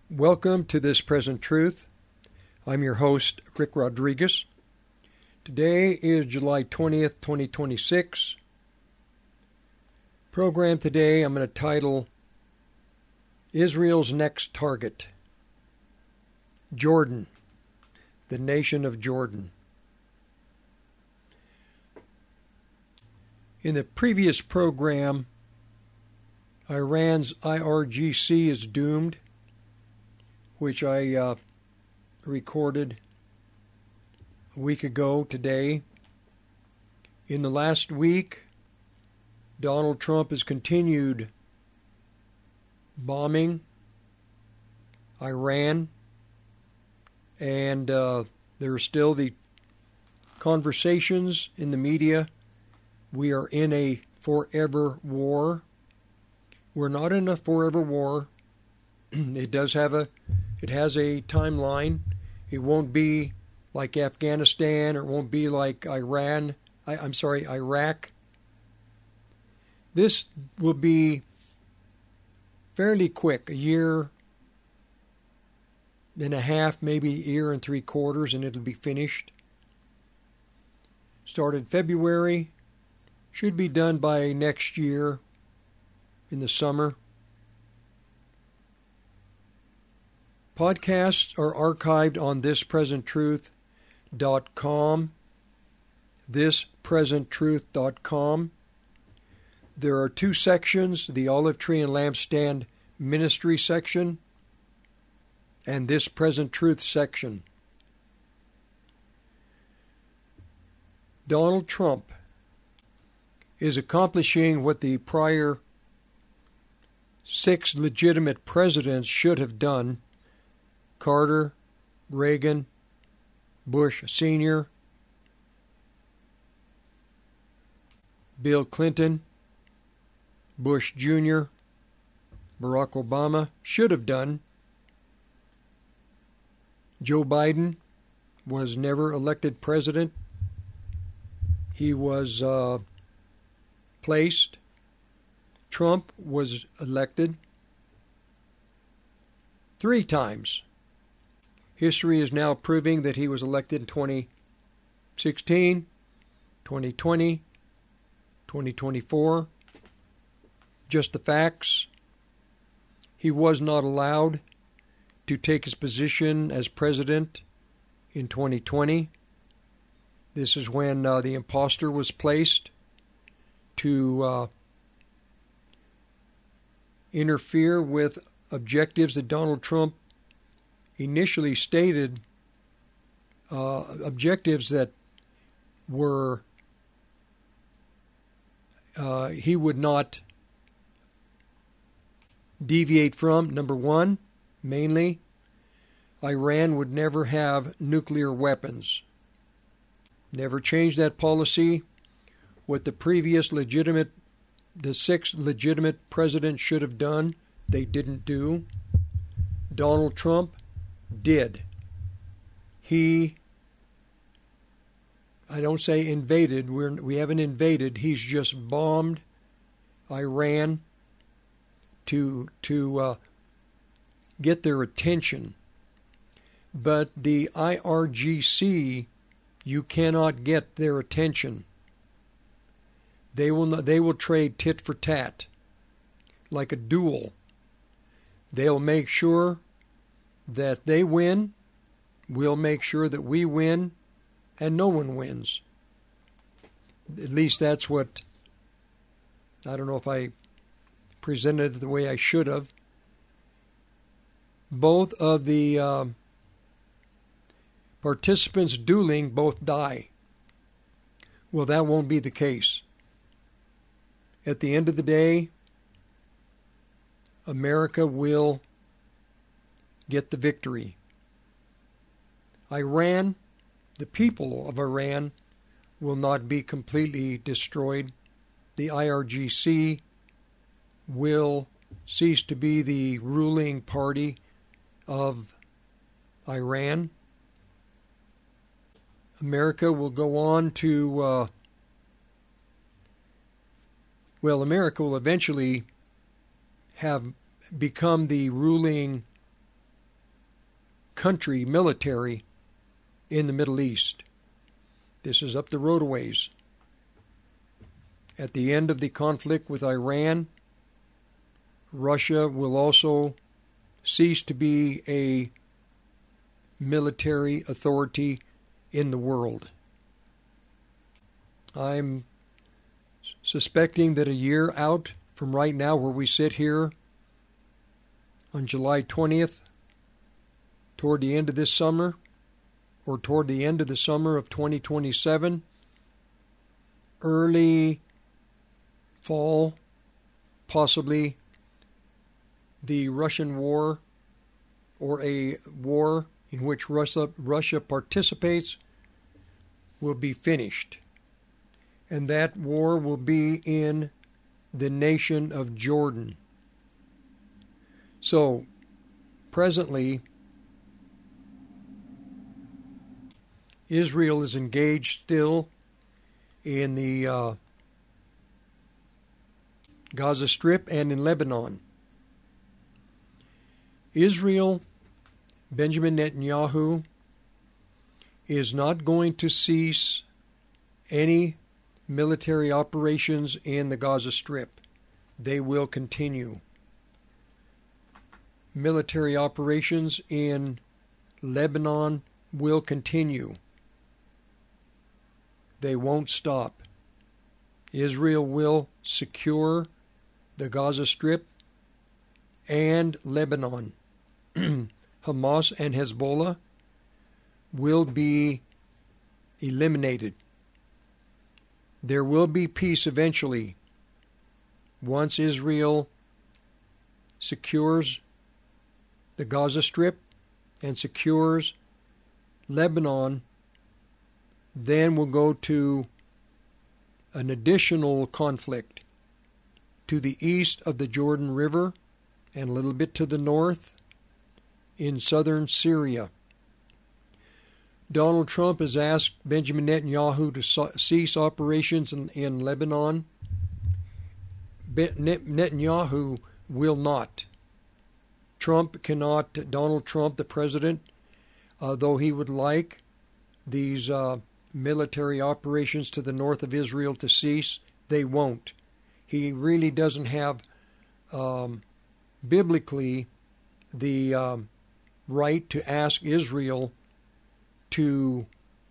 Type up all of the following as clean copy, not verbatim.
Welcome to This Present Truth. I'm your host, Rick Rodriguez. Today is July 20th, 2026. Program today I'm going to title Israel's Next Target. Jordan, the nation of Jordan. In the previous program, Iran's IRGC is doomed, which I recorded a week ago today. In the last week, Donald Trump has continued bombing Iran, and there are still the conversations in the media. We are in a forever war. We're not in a forever war. It has a timeline. It won't be like Afghanistan, or it won't be like Iraq. This will be fairly quick, a year and a half, maybe a year and 3/4, and it'll be finished. Started February, should be done by next year in the summer. Podcasts are archived on thispresenttruth.com. Thispresenttruth.com. There are two sections, the Olive Tree and Lampstand Ministry section and This Present Truth section. Donald Trump is accomplishing what the prior 6 legitimate presidents should have done. Carter, Reagan, Bush Sr., Bill Clinton, Bush Jr., Barack Obama should have done. Joe Biden was never elected president. He was placed. Trump was elected 3 times. History is now proving that he was elected in 2016, 2020, 2024. Just the facts. He was not allowed to take his position as president in 2020. This is when the imposter was placed to interfere with objectives that Donald Trump initially stated, objectives that were he would not deviate from. Number one, mainly, Iran would never have nuclear weapons. Never changed that policy. What the 6 legitimate presidents should have done, they didn't do. Donald Trump did. I don't say invaded. We haven't invaded. He's just bombed Iran to get their attention. But the IRGC, you cannot get their attention. They will trade tit for tat, like a duel. They'll make sure that they win. We'll make sure that we win, and no one wins. At least that's what, I don't know if I presented it the way I should have. Both of the participants dueling both die. Well, that won't be the case. At the end of the day, America will get the victory. Iran, the people of Iran, will not be completely destroyed. The IRGC will cease to be the ruling party of Iran. America will go on to, America will eventually have become the ruling country military in the Middle East. This is up the road a ways. At the end of the conflict with Iran, Russia will also cease to be a military authority in the world. I'm suspecting that a year out from right now, where we sit here on July 20th, toward the end of this summer, or toward the end of the summer of 2027, early fall, possibly, the Russian war, or a war in which Russia participates, will be finished. And that war will be in the nation of Jordan. So, presently, Israel is engaged still in the Gaza Strip and in Lebanon. Israel, Benjamin Netanyahu, is not going to cease any military operations in the Gaza Strip. They will continue. Military operations in Lebanon will continue. They won't stop. Israel will secure the Gaza Strip and Lebanon. Hamas and Hezbollah will be eliminated. There will be peace eventually once Israel secures the Gaza Strip and secures Lebanon. Then we'll go to an additional conflict to the east of the Jordan River and a little bit to the north in southern Syria. Donald Trump has asked Benjamin Netanyahu to cease operations in Lebanon. Netanyahu will not. Donald Trump, the president, though he would like these military operations to the north of Israel to cease, they won't. He really doesn't have, biblically, the right to ask Israel to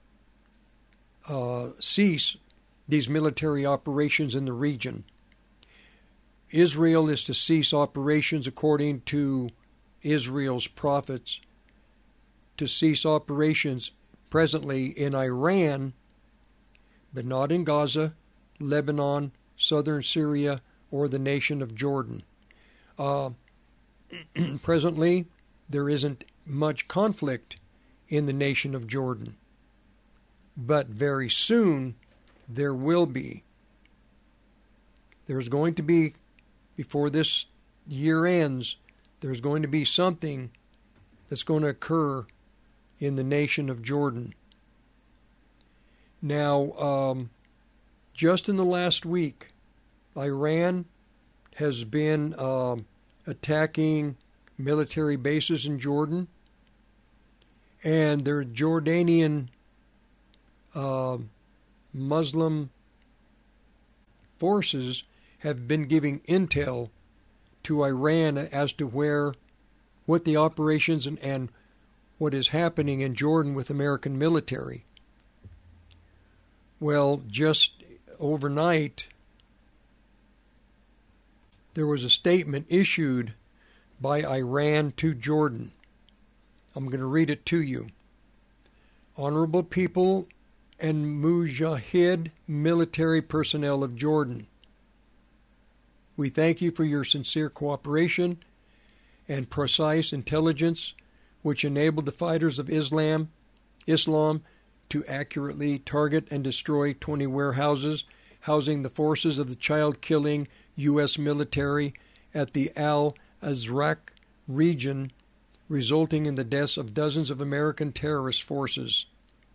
cease these military operations in the region. Israel is to cease operations according to Israel's prophets, to cease operations presently in Iran, but not in Gaza, Lebanon, southern Syria, or the nation of Jordan. Presently, there isn't much conflict in the nation of Jordan, but very soon there will be. There's going to be, before this year ends, there's going to be something that's going to occur in the nation of Jordan. Now, just in the last week, Iran has been attacking military bases in Jordan, and their Jordanian Muslim forces have been giving intel to Iran as to what the operations and what is happening in Jordan with American military. Well, just overnight, there was a statement issued by Iran to Jordan. I'm going to read it to you. Honorable people and Mujahid military personnel of Jordan, we thank you for your sincere cooperation and precise intelligence which enabled the fighters of Islam to accurately target and destroy 20 warehouses housing the forces of the child-killing U.S. military at the Al-Azraq region, resulting in the deaths of dozens of American terrorist forces.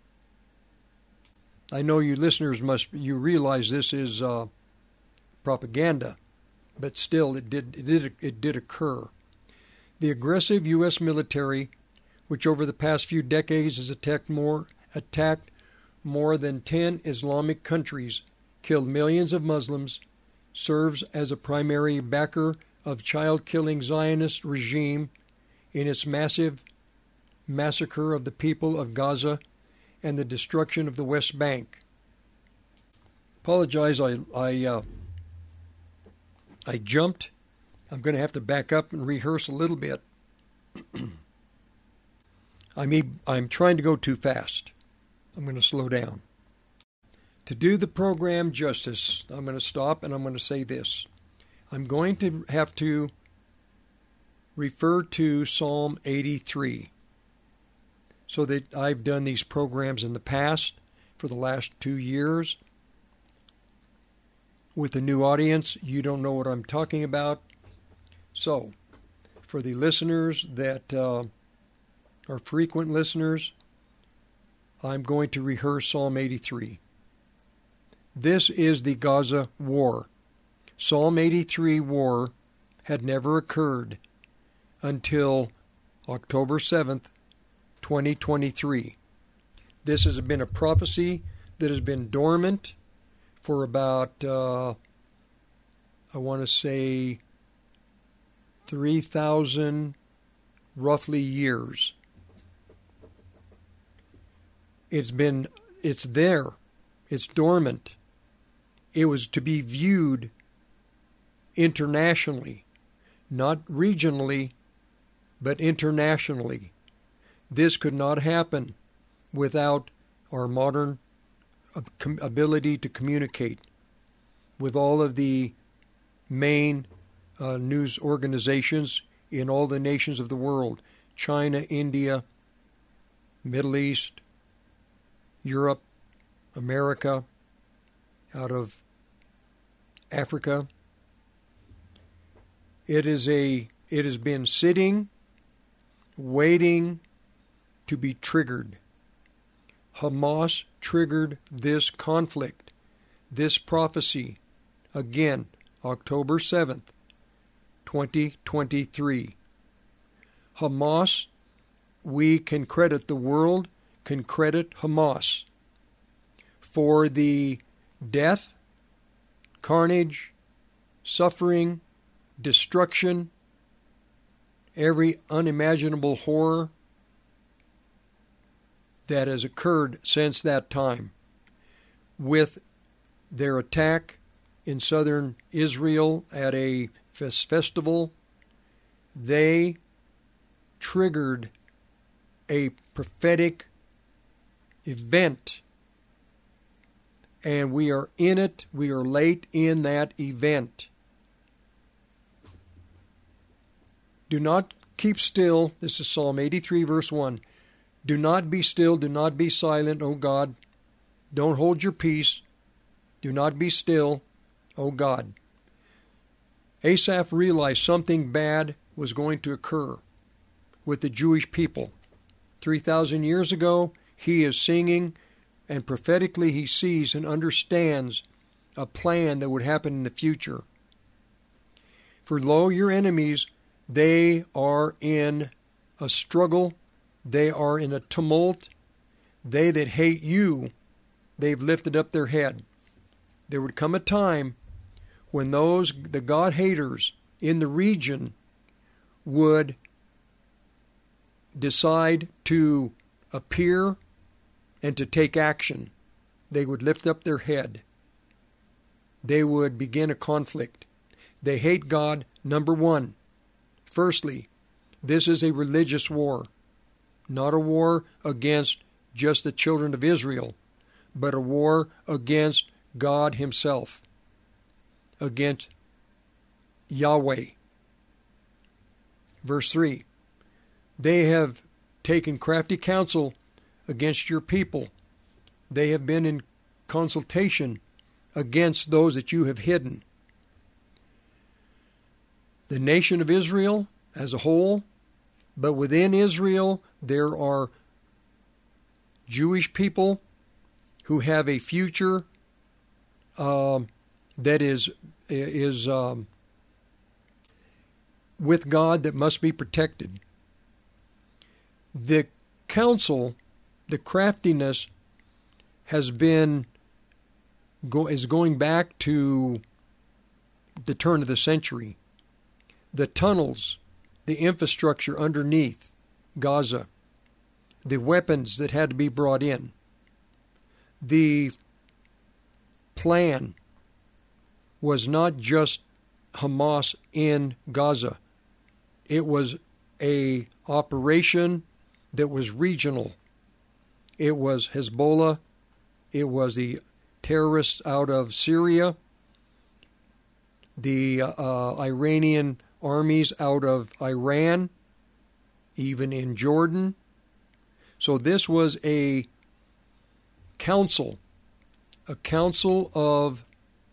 I know you listeners you realize this is propaganda, but still it did occur. The aggressive U.S. military which over the past few decades has attacked more than 10 Islamic countries, killed millions of Muslims, serves as a primary backer of child-killing Zionist regime in its massive massacre of the people of Gaza and the destruction of the West Bank. Apologize, I jumped. I'm going to have to back up and rehearse a little bit. I'm trying to go too fast. I'm going to slow down. To do the program justice, I'm going to stop and I'm going to say this. I'm going to have to refer to Psalm 83, so that I've done these programs in the past for the last 2 years. With a new audience, you don't know what I'm talking about. So, for the listeners that are frequent listeners, I'm going to rehearse Psalm 83. This is the Gaza War. Psalm 83 war had never occurred until October 7th, 2023. This has been a prophecy that has been dormant for about, I want to say, 3,000 roughly years. It's there. It's dormant. It was to be viewed internationally, not regionally, but internationally. This could not happen without our modern ability to communicate with all of the main news organizations in all the nations of the world: China, India, Middle East, Europe, America, out of Africa. It has been sitting, waiting to be triggered. Hamas triggered this conflict, this prophecy, again, October 7th, 2023. Hamas, we can credit, the world can credit Hamas for the death, carnage, suffering, destruction, every unimaginable horror that has occurred since that time. With their attack in southern Israel at a festival, they triggered a prophetic event, and we are in it. We are late in that event. Do not keep still. This is Psalm 83, verse 1. Do not be still, do not be silent, O God. Don't hold your peace. Do not be still, O God. Asaph realized something bad was going to occur with the Jewish people. 3,000 years ago, he is singing, and prophetically he sees and understands a plan that would happen in the future. For lo, your enemies, they are in a struggle. They are in a tumult. They that hate you, they've lifted up their head. There would come a time when the God haters in the region would decide to appear and to take action. They would lift up their head. They would begin a conflict. They hate God, number one. Firstly, this is a religious war, not a war against just the children of Israel, but a war against God himself, against Yahweh. Verse 3, they have taken crafty counsel against your people. They have been in consultation against those that you have hidden. The nation of Israel as a whole, but within Israel there are Jewish people who have a future that is with God that must be protected. The counsel, the craftiness, is going back to the turn of the century. The tunnels, the infrastructure underneath Gaza, the weapons that had to be brought in, the plan was not just Hamas in Gaza. It was a operation that was regional. It was Hezbollah. It was the terrorists out of Syria, the Iranian armies out of Iran, even in Jordan. So this was a council of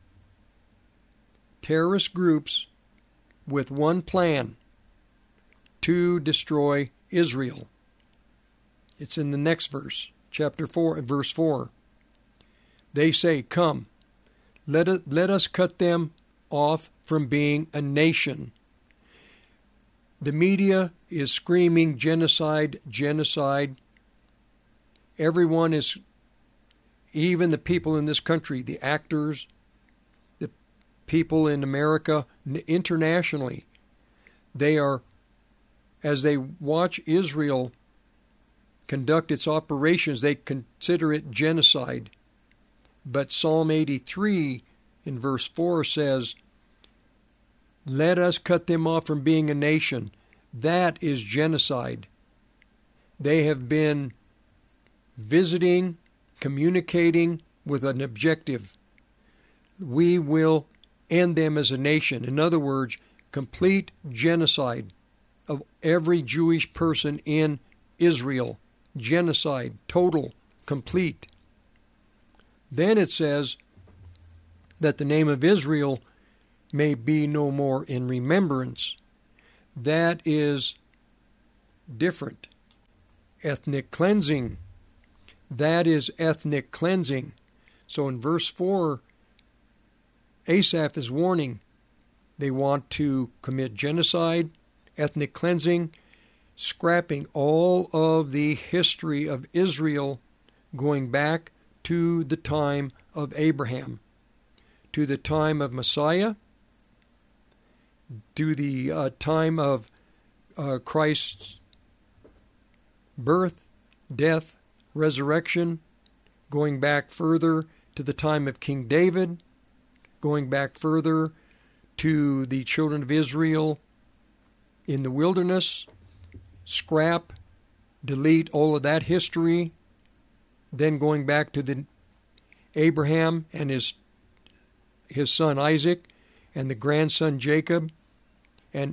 terrorist groups with one plan to destroy Israel. It's in the next verse, chapter 4, verse 4. They say, "Come, let us cut them off from being a nation." The media is screaming genocide, genocide. Everyone is, even the people in this country, the actors, the people in America, internationally, they are, as they watch Israel conduct its operations, they consider it genocide. But Psalm 83 in verse 4 says, "Let us cut them off from being a nation." That is genocide. They have been visiting, communicating with an objective. We will end them as a nation. In other words, complete genocide of every Jewish person in Israel. Genocide, total, complete. Then it says that the name of Israel may be no more in remembrance. That is different. Ethnic cleansing. That is ethnic cleansing. So in verse 4, Asaph is warning they want to commit genocide, ethnic cleansing, scrapping all of the history of Israel going back to the time of Abraham, to the time of Messiah, to the time of Christ's birth, death, resurrection, going back further to the time of King David, going back further to the children of Israel in the wilderness, scrap, delete all of that history, then going back to the Abraham and his son Isaac and the grandson Jacob and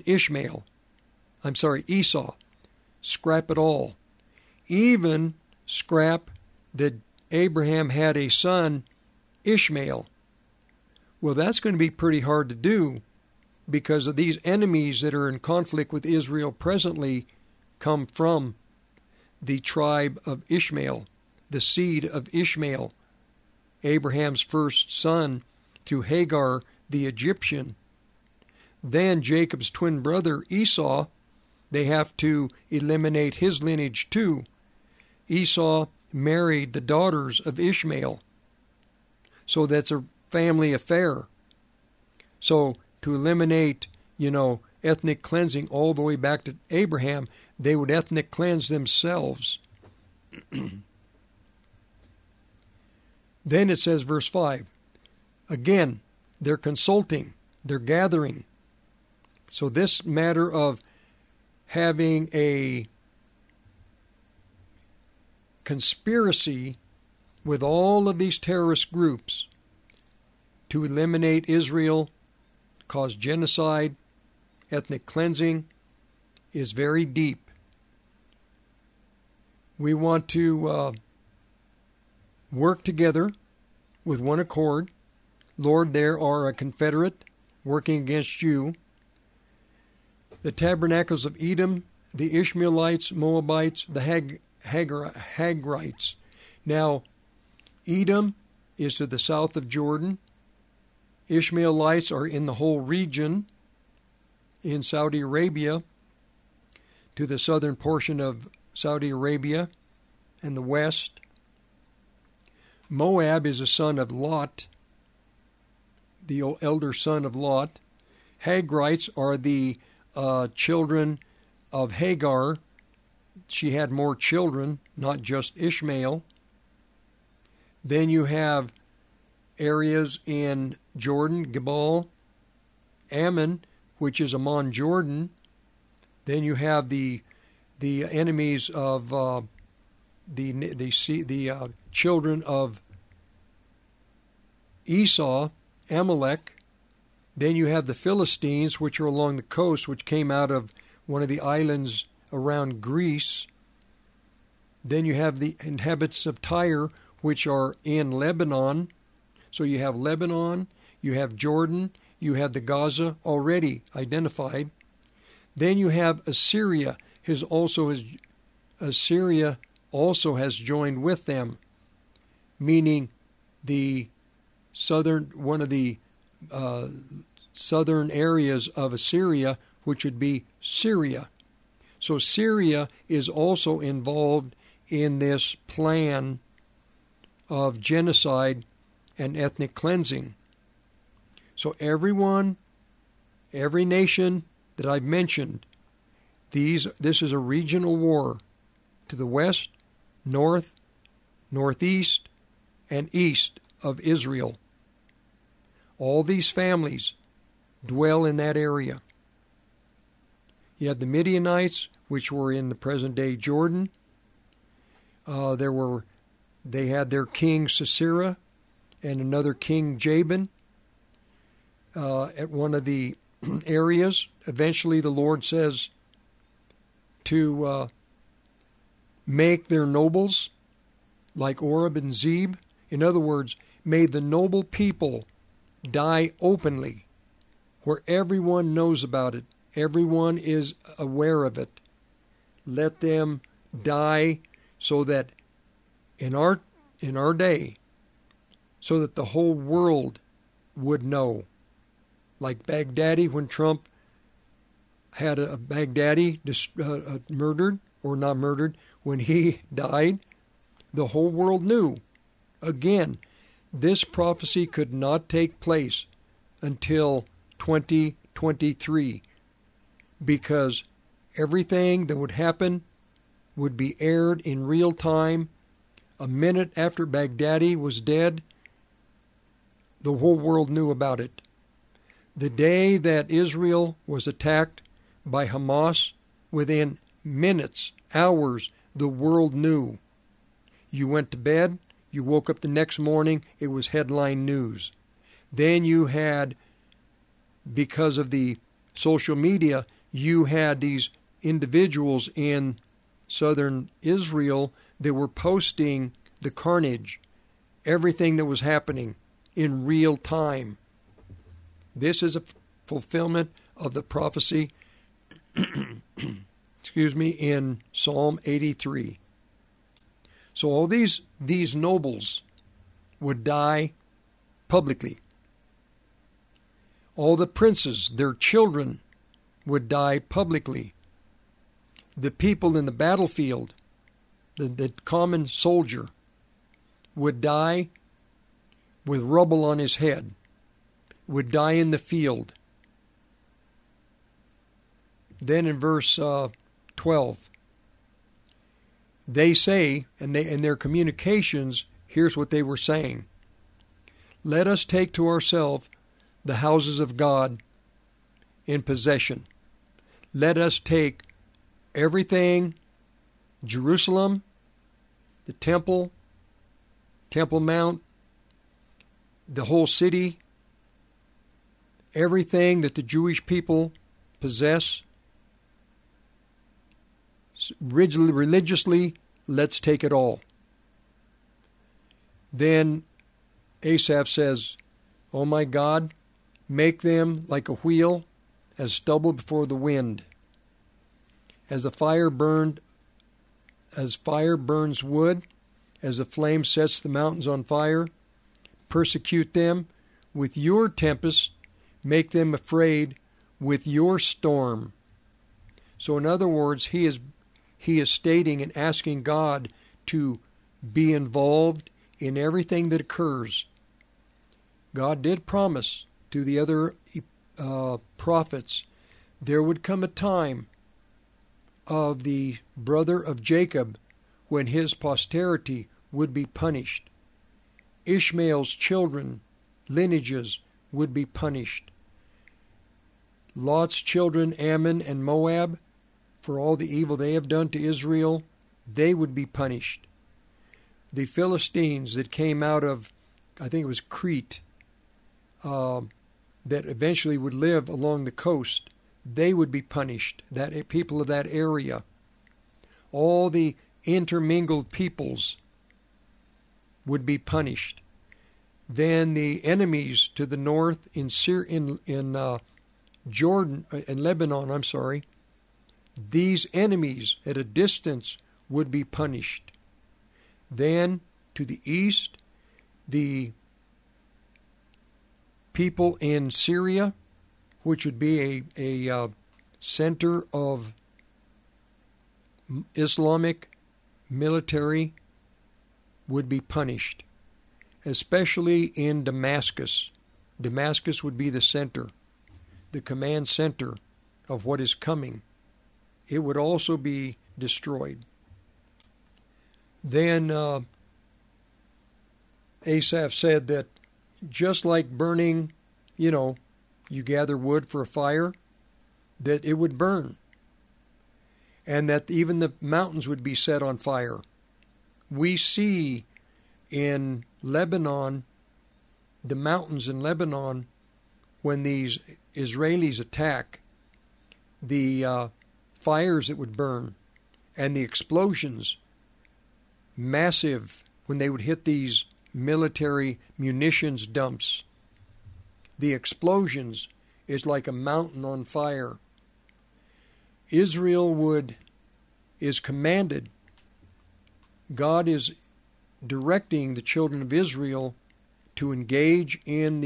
Esau. Scrap it all. Even scrap that Abraham had a son, Ishmael. Well, that's going to be pretty hard to do because of these enemies that are in conflict with Israel presently come from the tribe of Ishmael, the seed of Ishmael, Abraham's first son through Hagar the Egyptian. Then Jacob's twin brother Esau, they have to eliminate his lineage too. Esau married the daughters of Ishmael. So that's a family affair. So to eliminate, ethnic cleansing all the way back to Abraham, they would ethnic cleanse themselves. Then it says, verse 5, again, they're consulting, they're gathering. So this matter of having a conspiracy with all of these terrorist groups to eliminate Israel, cause genocide, ethnic cleansing, is very deep. We want to work together with one accord. Lord, there are a confederate working against you. The tabernacles of Edom, the Ishmaelites, Moabites, the Hagrites. Now, Edom is to the south of Jordan. Ishmaelites are in the whole region in Saudi Arabia, to the southern portion of Saudi Arabia and the west. Moab is a son of Lot, the elder son of Lot. Hagrites are the children of Hagar. She had more children, not just Ishmael. Then you have areas in Jordan, Gebal, Ammon, which is Ammon, Jordan. Then you have the enemies of the children of Esau, Amalek. Then you have the Philistines, which are along the coast, which came out of one of the islands around Greece. Then you have the inhabitants of Tyre, which are in Lebanon. So you have Lebanon, you have Jordan, you have the Gaza already identified. Then you have Assyria. Assyria also has joined with them, meaning the one of the southern areas of Assyria, which would be Syria. So Syria is also involved in this plan of genocide and ethnic cleansing. So every nation that I've mentioned, this is a regional war to the west, north, northeast, and east of Israel. All these families dwell in that area. You have the Midianites, which were in the present-day Jordan. They had their king Sisera and another king Jabin at one of the areas. Eventually the Lord says to make their nobles like Oreb and Zeb. In other words, may the noble people die openly, where everyone knows about it. Everyone is aware of it. Let them die so that in our day, so that the whole world would know. Like Baghdadi, when Trump had a Baghdadi murdered, or not murdered, when he died, the whole world knew. Again, this prophecy could not take place until 2023, because everything that would happen would be aired in real time. A minute after Baghdadi was dead, the whole world knew about it. The day that Israel was attacked by Hamas, within minutes, hours, the world knew. You went to bed, you woke up the next morning, it was headline news. Then you had, because of the social media, you had these individuals in southern Israel that were posting the carnage, everything that was happening in real time. This is a fulfillment of the prophecy in Psalm 83. So all these nobles would die publicly. All the princes, their children, would die publicly. The people in the battlefield, the common soldier, would die with rubble on his head, would die in the field. Then in verse 12, they say, and in their communications, here's what they were saying: let us take to ourselves the houses of God in possession. Let us take everything, Jerusalem, the Temple Mount, the whole city, everything that the Jewish people possess. Religiously, let's take it all. Then Asaph says, "Oh my God, make them like a wheel, as stubble before the wind. As fire burns wood, as a flame sets the mountains on fire, persecute them with your tempest, make them afraid with your storm." So in other words, he he is stating and asking God to be involved in everything that occurs. God did promise to the other prophets there would come a time of the brother of Jacob when his posterity would be punished. Ishmael's children, lineages, would be punished. Lot's children, Ammon and Moab, for all the evil they have done to Israel, they would be punished. The Philistines that came out of, I think it was Crete, that eventually would live along the coast, they would be punished, that people of that area. All the intermingled peoples would be punished. Then the enemies to the north in Jordan, in Lebanon, these enemies at a distance would be punished. Then to the east, the people in Syria, which would be a center of Islamic military, would be punished, especially in Damascus. Damascus would be the center, the command center of what is coming. It would also be destroyed. Then Asaph said that just like burning, you gather wood for a fire, that it would burn, and that even the mountains would be set on fire. We see in Lebanon, the mountains in Lebanon, when these Israelis attack, the fires that would burn and the explosions, massive, when they would hit these military munitions dumps. The explosions is like a mountain on fire. Israel is commanded. God is directing the children of Israel to engage in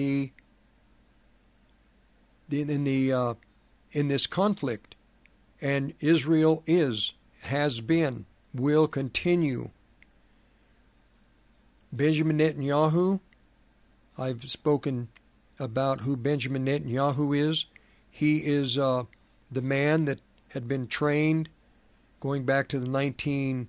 this conflict, and Israel has been, will continue. Benjamin Netanyahu, I've spoken about who Benjamin Netanyahu is. He is the man that had been trained going back to the 1970s,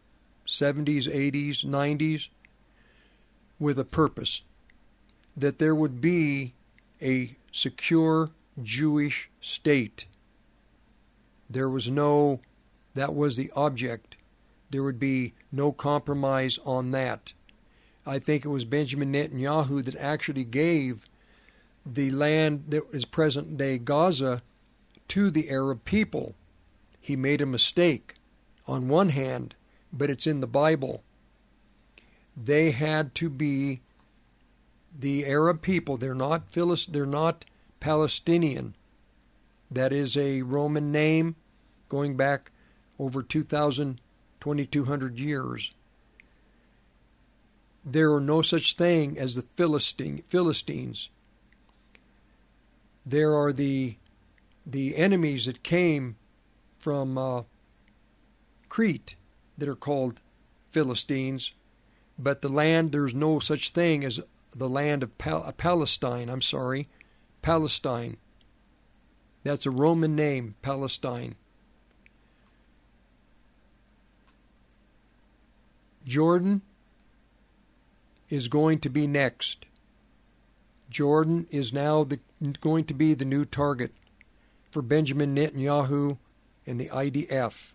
80s, 90s with a purpose, that there would be a secure Jewish state. That was the object. There would be no compromise on that. I think it was Benjamin Netanyahu that actually gave the land that is present-day Gaza to the Arab people. He made a mistake on one hand, but it's in the Bible. They had to be the Arab people. They're not Palestinian. That is a Roman name going back over 2,200 years. There are no such thing as the Philistines. There are the enemies that came from Crete that are called Philistines, but the land, there's no such thing as the land of Palestine. Palestine. That's a Roman name, Palestine. Jordan is going to be next. Jordan is now going to be the new target for Benjamin Netanyahu and the IDF.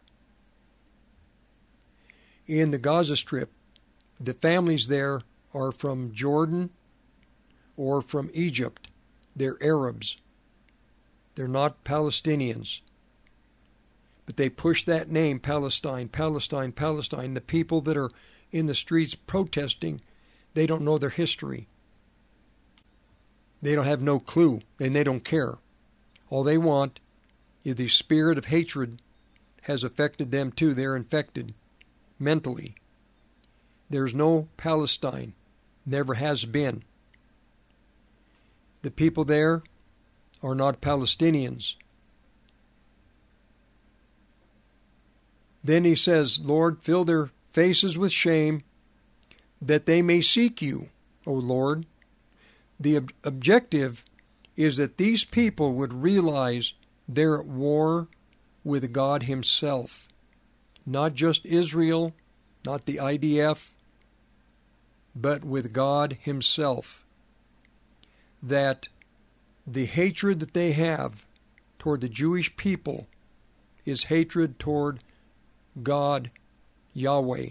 In the Gaza Strip, the families there are from Jordan or from Egypt. They're Arabs. They're not Palestinians. But they push that name, Palestine, Palestine, Palestine. The people that are in the streets protesting, they don't know their history. They don't have no clue, and they don't care. All they want is the spirit of hatred has affected them too. They're infected mentally. There's no Palestine. Never has been. The people there are not Palestinians. Then he says, Lord, fill their faces with shame, that they may seek you, O Lord. The objective is that these people would realize they're at war with God himself. Not just Israel, not the IDF, but with God himself. That the hatred that they have toward the Jewish people is hatred toward God, Yahweh.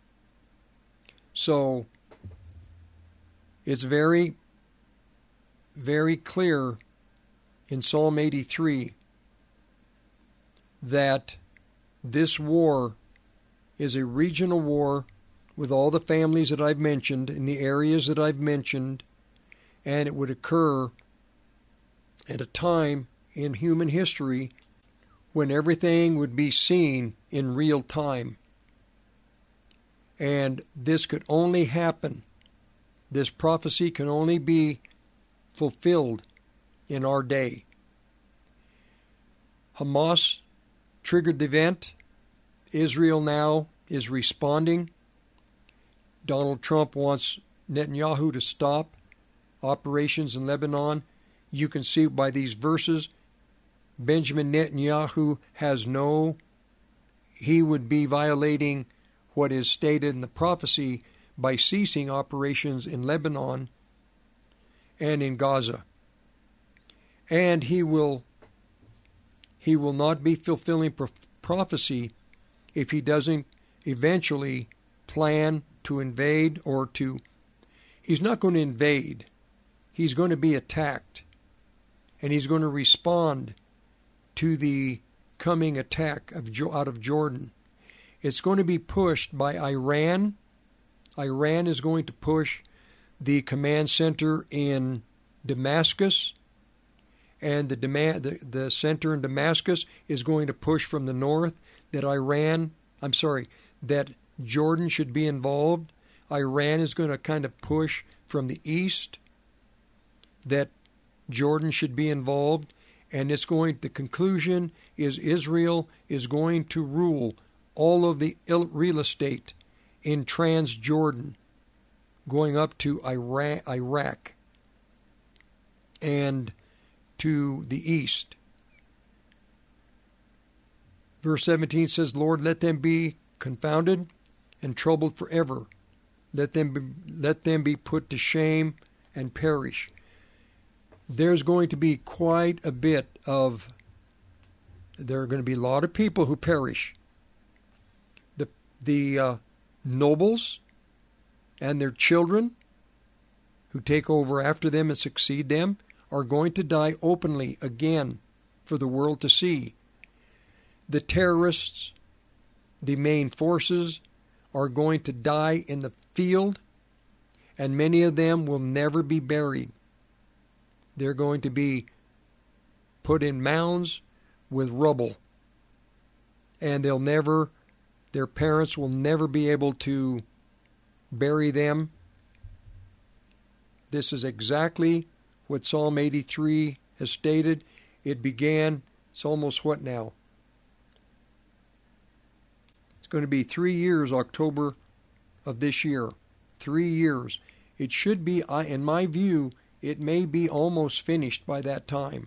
So it's very, very clear in Psalm 83 that this war is a regional war with all the families that I've mentioned in the areas that I've mentioned, and it would occur at a time in human history when everything would be seen in real time. And this could only happen, this prophecy can only be fulfilled in our day. Hamas triggered the event. Israel now is responding. Donald Trump wants Netanyahu to stop operations in Lebanon. You can see by these verses, Benjamin Netanyahu he would be violating what is stated in the prophecy by ceasing operations in Lebanon and in Gaza. And he will not be fulfilling prophecy if he doesn't eventually plan to invade he's not going to invade. He's going to be attacked. And he's going to respond to the coming attack out of Jordan. It's going to be pushed by Iran. Iran is going to push the command center in Damascus, and the center in Damascus is going to push from the north that Jordan should be involved. Iran is going to kind of push from the east that Jordan should be involved, and the conclusion is Israel is going to rule all of the real estate in Transjordan, going up to Iraq and to the east. Verse 17 says, Lord, let them be confounded and troubled forever. Let them be put to shame and perish. There's going to be quite a bit there are going to be a lot of people who perish. The nobles and their children who take over after them and succeed them are going to die openly again for the world to see. The terrorists, the main forces, are going to die in the field, and many of them will never be buried. They're going to be put in mounds with rubble, and their parents will never be able to bury them. This is exactly what Psalm 83 has stated. It began, it's almost what now? It's going to be 3 years, October of this year. 3 years. It should be, in my view, it may be almost finished by that time.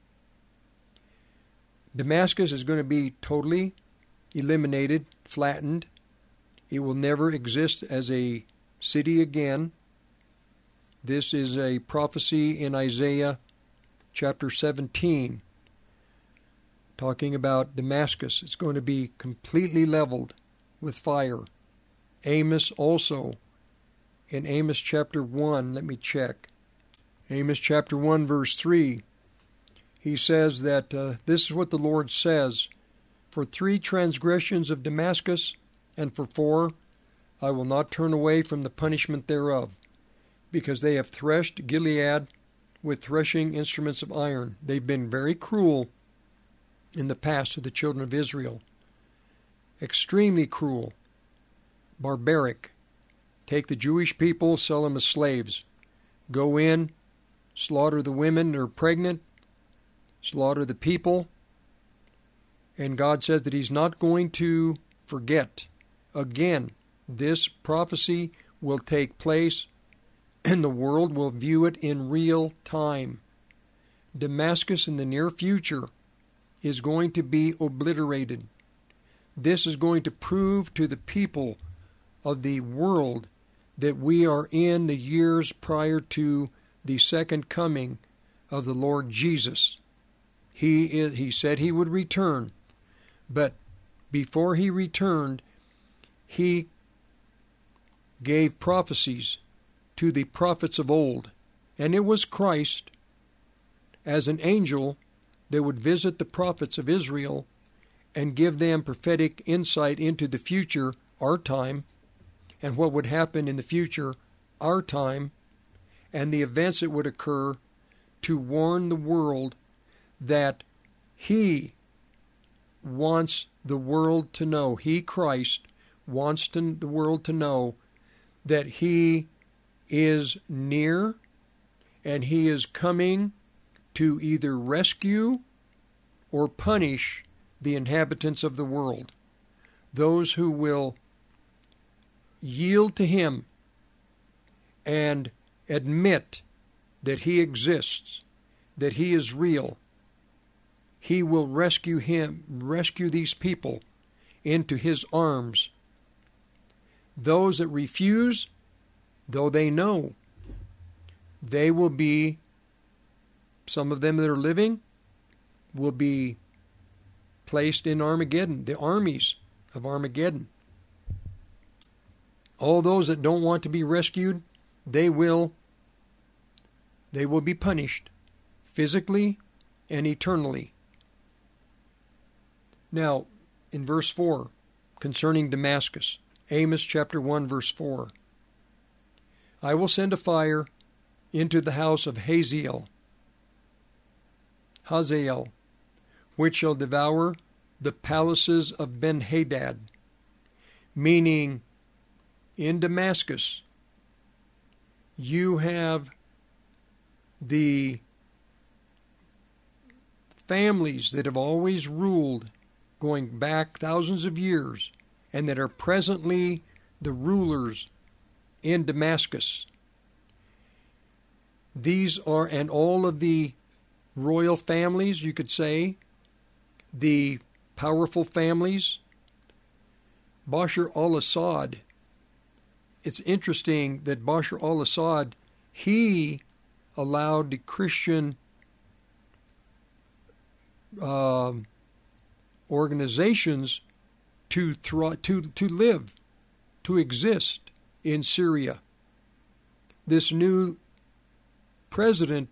Damascus is going to be totally eliminated, flattened. It will never exist as a city again. This is a prophecy in Isaiah chapter 17, talking about Damascus. It's going to be completely leveled with fire. Amos also, in Amos chapter 1, let me check. Amos chapter 1, verse 3, he says that this is what the Lord says, for 3 transgressions of Damascus, and for 4, I will not turn away from the punishment thereof, because they have threshed Gilead with threshing instruments of iron. They've been very cruel in the past to the children of Israel. Extremely cruel. Barbaric. Take the Jewish people, sell them as slaves. Go in, slaughter the women that are pregnant, slaughter the people. And God says that He's not going to forget. Again, this prophecy will take place and the world will view it in real time. Damascus in the near future is going to be obliterated. This is going to prove to the people of the world that we are in the years prior to the second coming of the Lord Jesus. He said he would return, but before he returned, he gave prophecies to the prophets of old, and it was Christ as an angel that would visit the prophets of Israel and give them prophetic insight into the future, our time, and what would happen in the future, our time, and the events that would occur, to warn the world that he wants the world to know, he, Christ, wants the world to know that he is near and he is coming to either rescue or punish the inhabitants of the world. Those who will yield to him and admit that he exists, that he is real, he will rescue these people into his arms. Those that refuse, though they know, they will be, some of them that are living, will be placed in Armageddon, the armies of Armageddon. All those that don't want to be rescued, they will be punished, physically and eternally. Now, in verse 4, concerning Damascus, Amos chapter 1, verse 4, I will send a fire into the house of Hazael, which shall devour the palaces of Ben-Hadad, meaning in Damascus you have the families that have always ruled going back thousands of years and that are presently the rulers in Damascus. These are, and all of the royal families, you could say, the powerful families. Bashar al-Assad, it's interesting that Bashar al-Assad, he allowed the Christian organizations to live, to exist in Syria. This new president,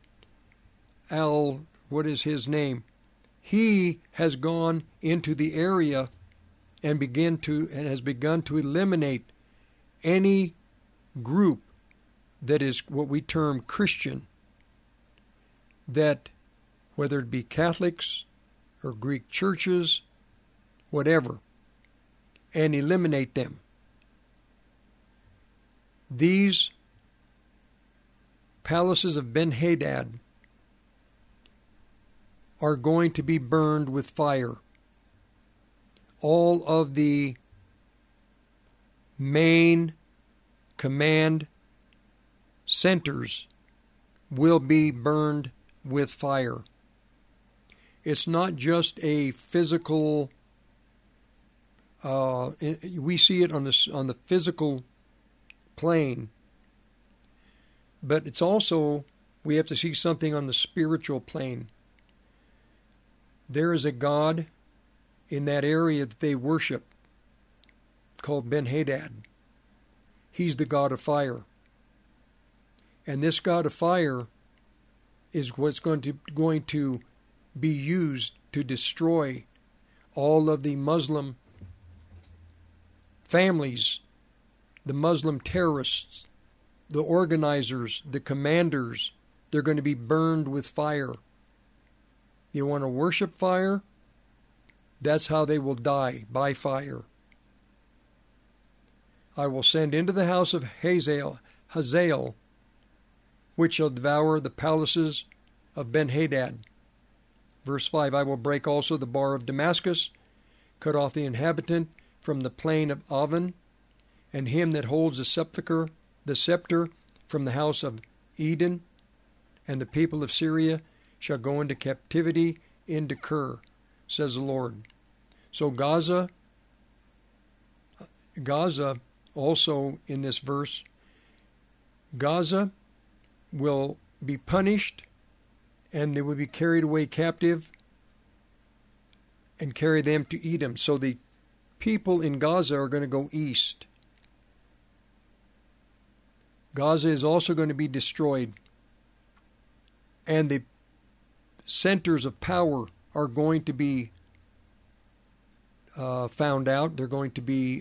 what is his name? He has gone into the area and has begun to eliminate any group that is what we term Christian, that whether it be Catholics or Greek churches, whatever, and eliminate them. These palaces of Ben-Hadad are going to be burned with fire. All of the main command centers will be burned with fire. It's not just a physical, we see it on the physical plane, but it's also, we have to see something on the spiritual plane. There is a god in that area that they worship called Ben-Hadad. He's the god of fire. And this god of fire is what's going to be used to destroy all of the Muslim families, the Muslim terrorists, the organizers, the commanders. They're going to be burned with fire. You want to worship fire? That's how they will die, by fire. I will send into the house of Hazael, which shall devour the palaces of Ben-Hadad. Verse 5, I will break also the bar of Damascus, cut off the inhabitant, from the plain of Avon, and him that holds the scepter from the house of Eden, and the people of Syria shall go into captivity into Kir, says the Lord. So Gaza also in this verse, Gaza will be punished, and they will be carried away captive and carry them to Edom. So the people in Gaza are going to go east. Gaza is also going to be destroyed, and the centers of power are going to be found out. They're going to be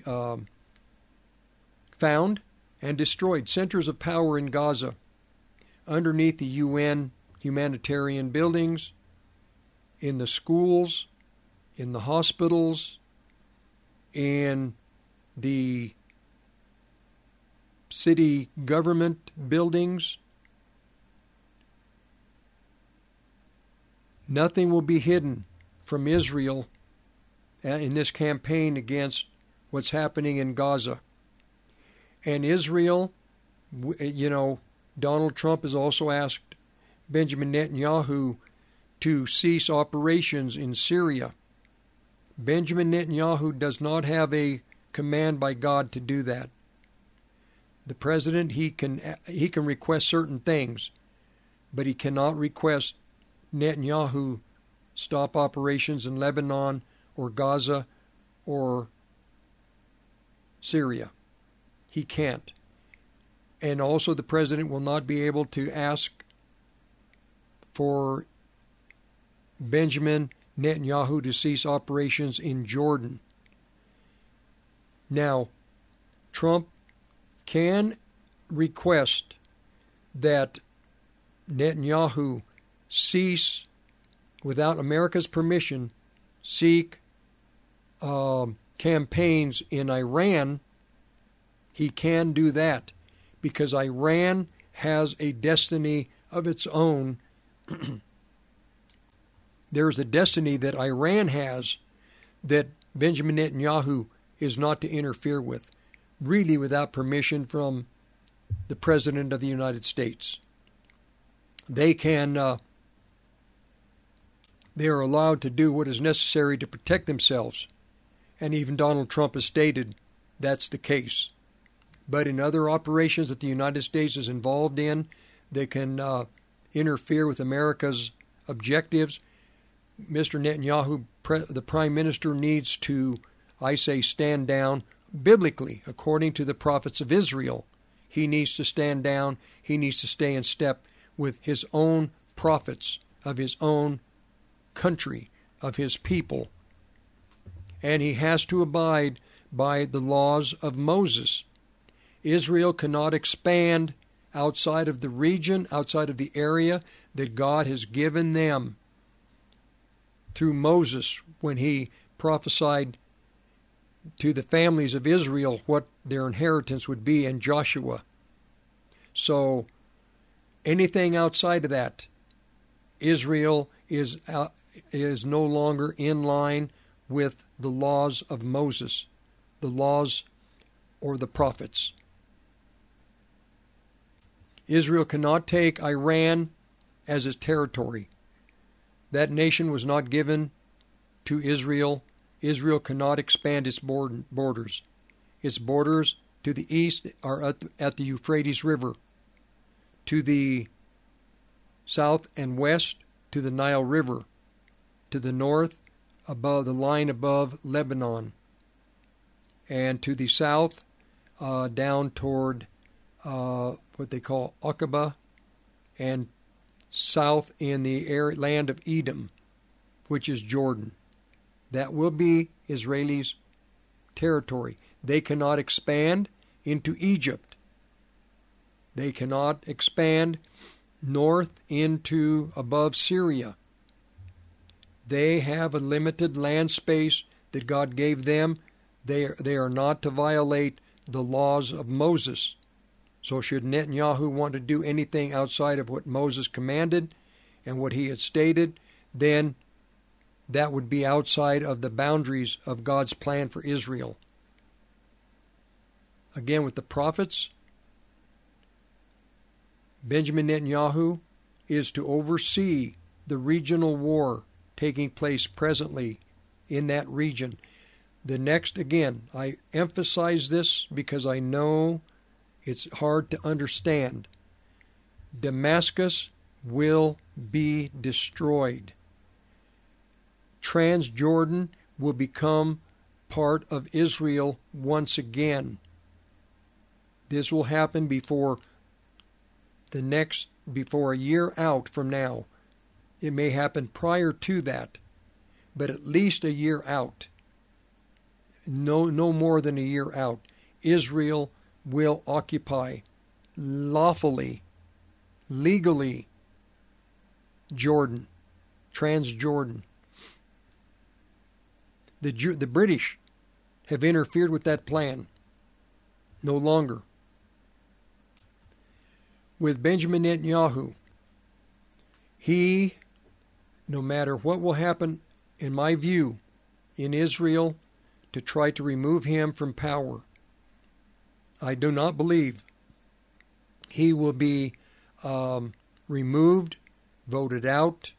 found and destroyed. Centers of power in Gaza, underneath the UN humanitarian buildings, in the schools, in the hospitals, in the city government buildings. Nothing will be hidden from Israel in this campaign against what's happening in Gaza. And Israel, Donald Trump has also asked Benjamin Netanyahu to cease operations in Syria. Benjamin Netanyahu does not have a command by God to do that. The president, he can request certain things, but he cannot request Netanyahu stop operations in Lebanon or Gaza or Syria. He can't. And also the president will not be able to ask for Benjamin Netanyahu to cease operations in Jordan. Now, Trump can request that Netanyahu cease, without America's permission, seek campaigns in Iran. He can do that because Iran has a destiny of its own. There's a destiny that Iran has that Benjamin Netanyahu is not to interfere with, really without permission from the President of the United States. They are allowed to do what is necessary to protect themselves, and even Donald Trump has stated that's the case. But in other operations that the United States is involved in, they can interfere with America's objectives. Mr. Netanyahu, the Prime Minister, needs to, I say, stand down biblically, according to the prophets of Israel. He needs to stand down. He needs to stay in step with his own prophets of his own country, of his people. And he has to abide by the laws of Moses. Israel cannot expand outside of the region, outside of the area that God has given them through Moses when he prophesied to the families of Israel what their inheritance would be in Joshua. So anything outside of that, Israel is no longer in line with the laws of Moses, the laws or the prophets. Israel cannot take Iran as its territory. That nation was not given to Israel. Israel cannot expand its borders. Its borders to the east are at the Euphrates River. To the south and west, to the Nile River. To the north, above the line above Lebanon. And to the south, down toward what they call Aqaba, and south in the land of Edom, which is Jordan. That will be Israelis' territory. They cannot expand into Egypt. They cannot expand north into above Syria. They have a limited land space that God gave them. They are not to violate the laws of Moses. So should Netanyahu want to do anything outside of what Moses commanded and what he had stated, then that would be outside of the boundaries of God's plan for Israel. again with the prophets, Benjamin Netanyahu is to oversee the regional war taking place presently in that region. The next, again, I emphasize this because I know it's hard to understand. Damascus will be destroyed. Transjordan will become part of Israel once again. This will happen before a year out from now. It may happen prior to that, but at least a year out. No more than a year out. Israel will occupy lawfully, legally, Jordan, Transjordan. The British have interfered with that plan. No longer. With Benjamin Netanyahu, he, no matter what will happen, in my view, in Israel, to try to remove him from power, I do not believe he will be removed, voted out,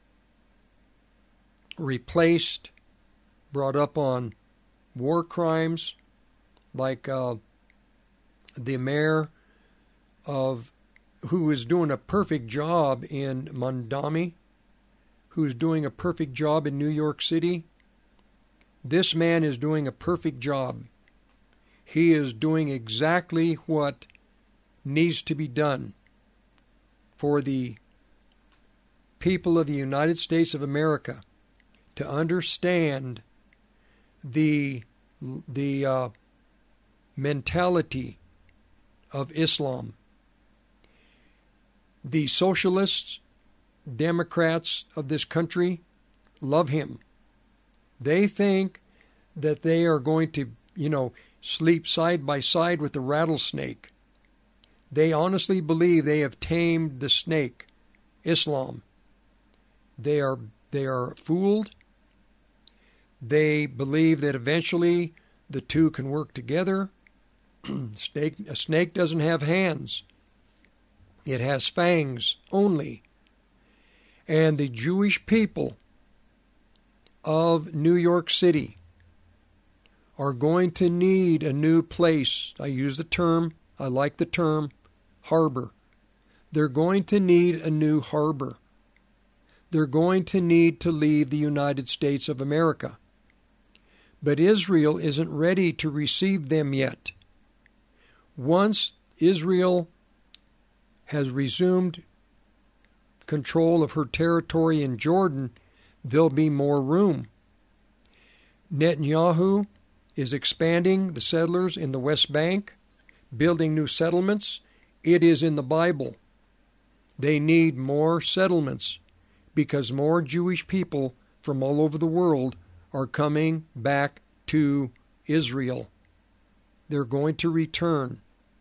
replaced, brought up on war crimes, like the mayor of who is doing a perfect job in Mondami, who's doing a perfect job in New York City. This man is doing a perfect job. He is doing exactly what needs to be done for the people of the United States of America to understand the mentality of Islam. The socialists, Democrats of this country love him. They think that they are going to, sleep side by side with the rattlesnake. They honestly believe they have tamed the snake, Islam. They are fooled. They believe that eventually the two can work together. A snake doesn't have hands. It has fangs only. And the Jewish people of New York City are going to need a new place. I like the term, harbor. They're going to need a new harbor. They're going to need to leave the United States of America. But Israel isn't ready to receive them yet. Once Israel has resumed control of her territory in Jordan, there'll be more room. Netanyahu is expanding the settlers in the West Bank, building new settlements. It is in the Bible. They need more settlements because more Jewish people from all over the world are coming back to Israel. They're going to return.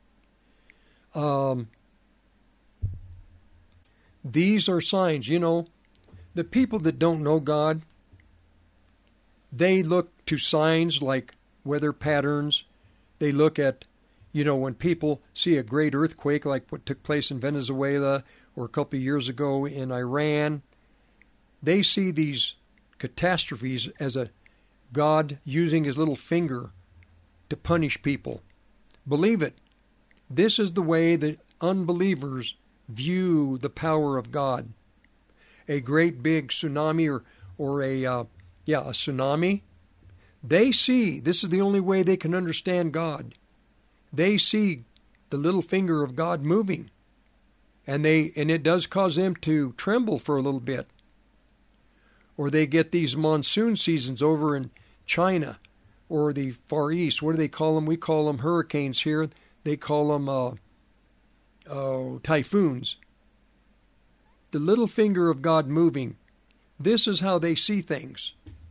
These are signs. The people that don't know God, they look to signs like weather patterns. They look at, when people see a great earthquake like what took place in Venezuela or a couple of years ago in Iran, they see these catastrophes as a God using his little finger to punish people. Believe it. This is the way that unbelievers view the power of God. A great big tsunami or a tsunami. They see, this is the only way they can understand God. They see the little finger of God moving. And it does cause them to tremble for a little bit. Or they get these monsoon seasons over in China or the Far East. What do they call them? We call them hurricanes here. They call them typhoons. The little finger of God moving. This is how they see things.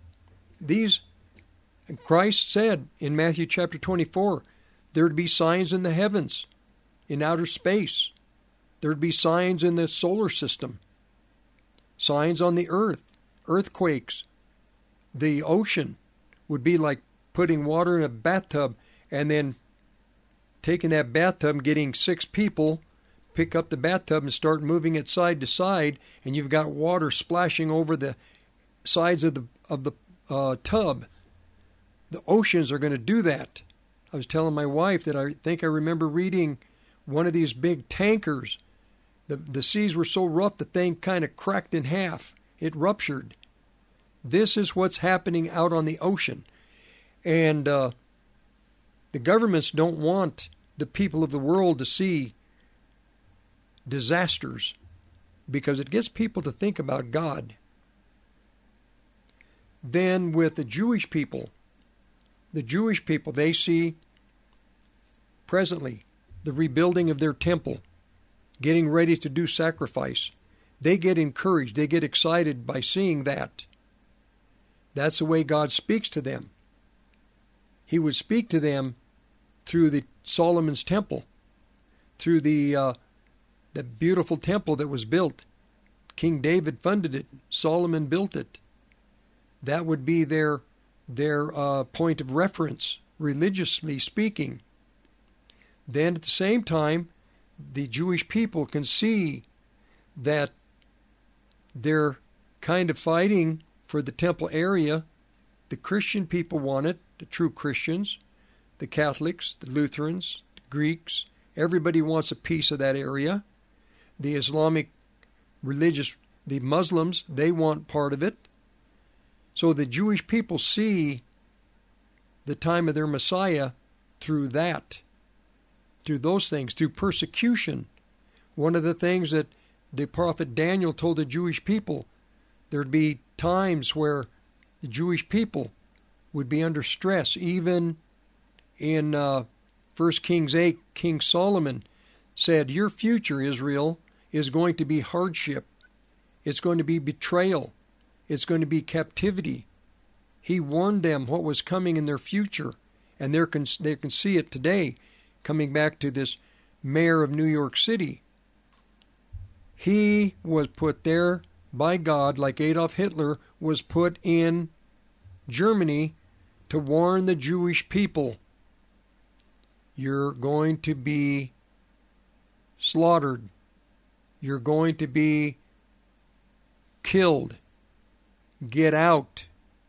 Christ said in Matthew chapter 24, there'd be signs in the heavens, in outer space. There'd be signs in the solar system, signs on the earth, earthquakes. The ocean would be like putting water in a bathtub and then taking that bathtub and getting 6 people, pick up the bathtub and start moving it side to side, and you've got water splashing over the sides of the tub. The oceans are going to do that. I was telling my wife that I think I remember reading one of these big tankers. The seas were so rough the thing kind of cracked in half. It ruptured. This is what's happening out on the ocean. And the governments don't want the people of the world to see disasters because it gets people to think about God. Then with the Jewish people, they see presently the rebuilding of their temple, getting ready to do sacrifice. They get encouraged, they get excited by seeing that. That's the way God speaks to them. He would speak to them through the Solomon's temple, through the beautiful temple that was built. King David funded it. Solomon built it. That would be their point of reference, religiously speaking. Then at the same time, the Jewish people can see that they're kind of fighting for the temple area. The Christian people want it, the true Christians, the Catholics, the Lutherans, the Greeks. Everybody wants a piece of that area. The Islamic the Muslims, they want part of it. So the Jewish people see the time of their Messiah through that, through those things, through persecution. One of the things that the prophet Daniel told the Jewish people, there'd be times where the Jewish people would be under stress. Even in 1 Kings 8, King Solomon said, your future, Israel, is going to be hardship. It's going to be betrayal. It's going to be captivity. He warned them what was coming in their future, and they can see it today, coming back to this mayor of New York City. He was put there by God, like Adolf Hitler was put in Germany to warn the Jewish people. You're going to be slaughtered. You're going to be killed. Get out.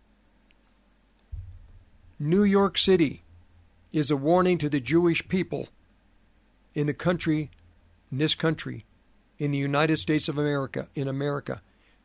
New York City is a warning to the Jewish people in this country, in the United States of America, in America.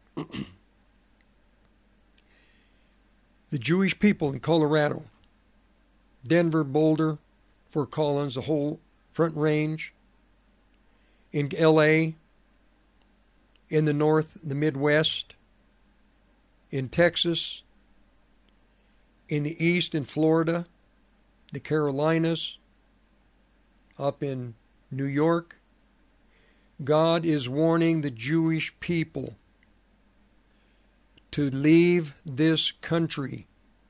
The Jewish people in Colorado, Denver, Boulder, Fort Collins, the whole Front Range, in L.A., in the North, the Midwest, in Texas, in the East, in Florida, the Carolinas, up in New York. God is warning the Jewish people to leave this country.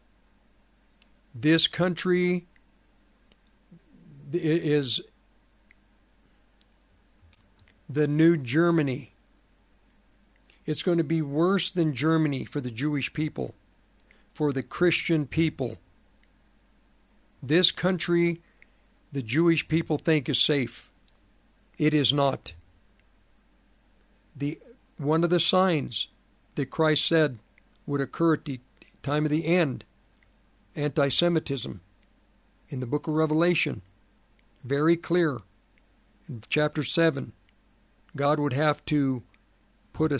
This country is the new Germany. It's going to be worse than Germany for the Jewish people, for the Christian people. This country, the Jewish people think is safe. It is not. One of the signs that Christ said would occur at the time of the end, anti-Semitism, in the book of Revelation, very clear. In chapter 7, God would have to put a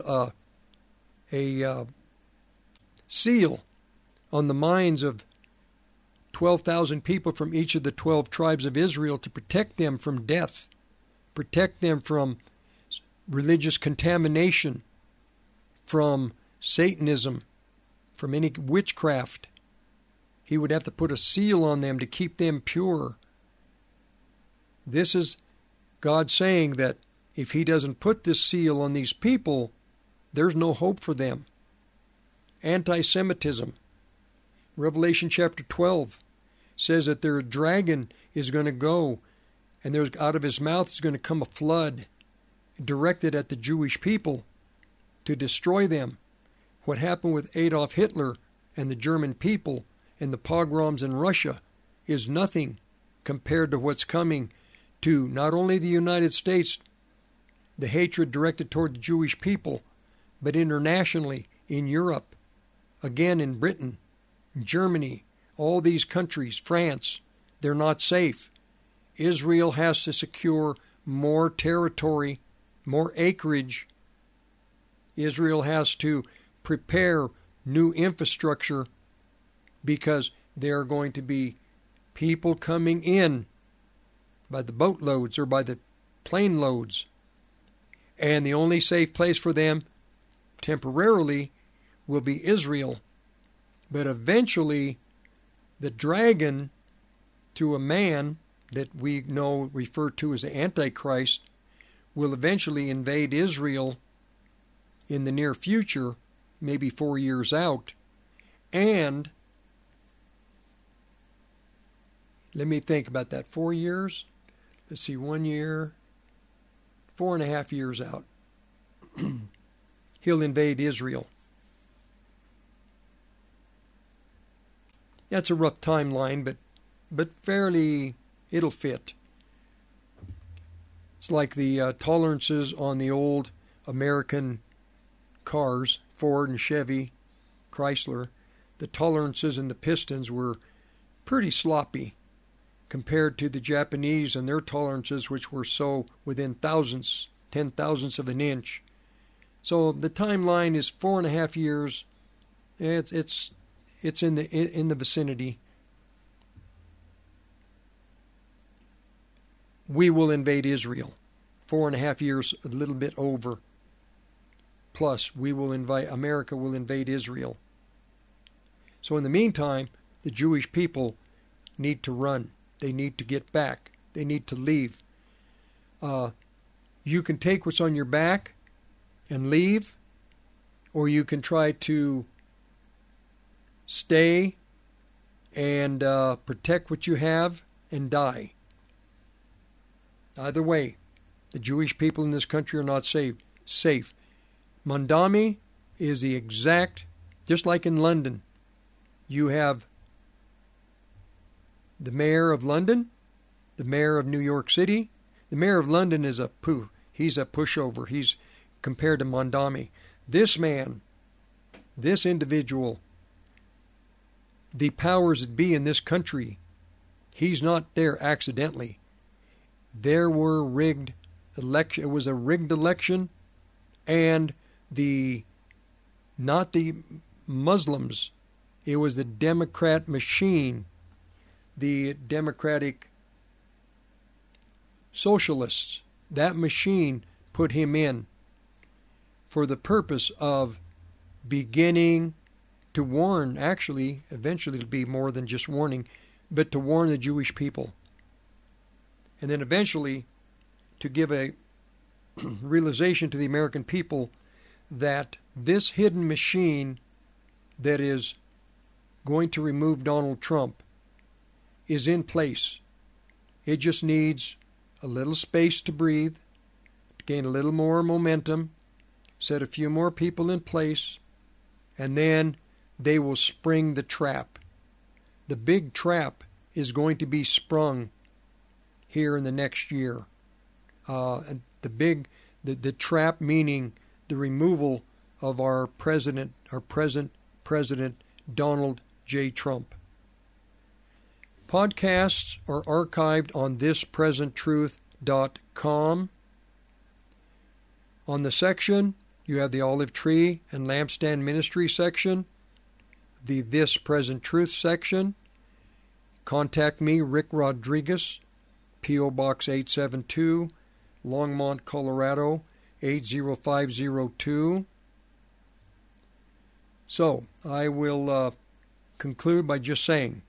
seal on the minds of 12,000 people from each of the 12 tribes of Israel to protect them from death, protect them from religious contamination, from Satanism, from any witchcraft. He would have to put a seal on them to keep them pure. This is God saying that if he doesn't put this seal on these people, there's no hope for them. Anti-Semitism. Revelation chapter 12 says that their dragon is going to go, and there's out of his mouth is going to come a flood directed at the Jewish people to destroy them. What happened with Adolf Hitler and the German people and the pogroms in Russia is nothing compared to what's coming to not only the United States, the hatred directed toward the Jewish people, but internationally, in Europe, again in Britain, Germany, all these countries, France, they're not safe. Israel has to secure more territory, more acreage. Israel has to prepare new infrastructure because there are going to be people coming in by the boatloads or by the plane loads. And the only safe place for them temporarily will be Israel. But eventually, the dragon, through a man that we know referred to as the Antichrist, will eventually invade Israel in the near future, maybe 4 years out. And let me think about that. 4 years? Let's see, 1 year, 4.5 years out. He'll invade Israel. That's a rough timeline, but fairly, it'll fit. It's like the tolerances on the old American cars, Ford and Chevy, Chrysler. The tolerances and the pistons were pretty sloppy compared to the Japanese and their tolerances, which were so within thousandths, 10,000ths of an inch. So the timeline is 4.5 years. It's in the vicinity. We will invade Israel. 4.5 years, a little bit over. Plus, America will invade Israel. So in the meantime, the Jewish people need to run. They need to get back. They need to leave. You can take what's on your back and leave, or you can try to stay and protect what you have and die. Either way, the Jewish people in this country are not safe. Mondami is the exact, just like in London, you have the mayor of London, the mayor of New York City. The mayor of London is he's a pushover. He's compared to Mondami. This man, this individual, the powers that be in this country, he's not there accidentally. There were rigged election. It was a rigged election, and not the Muslims. It was the Democrat machine, the Democratic Socialists. That machine put him in for the purpose of beginning to warn, actually, eventually it'll be more than just warning, but to warn the Jewish people. And then eventually to give a realization to the American people that this hidden machine that is going to remove Donald Trump is in place. It just needs a little space to breathe, to gain a little more momentum, set a few more people in place, and then they will spring the trap. The big trap is going to be sprung here in the next year. The trap meaning the removal of our present President Donald J. Trump. Podcasts are archived on thispresenttruth.com. On the section, you have the Olive Tree and Lampstand Ministry section, the This Present Truth section. Contact me, Rick Rodriguez, P.O. Box 872, Longmont, Colorado, 80502. So, I will conclude by just saying,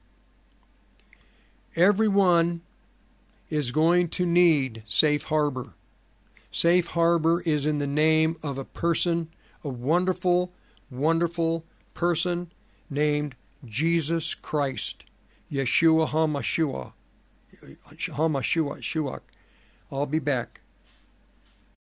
everyone is going to need safe harbor. Safe harbor is in the name of a person, a wonderful, wonderful person named Jesus Christ, Yeshua HaMashiach. I'll be back.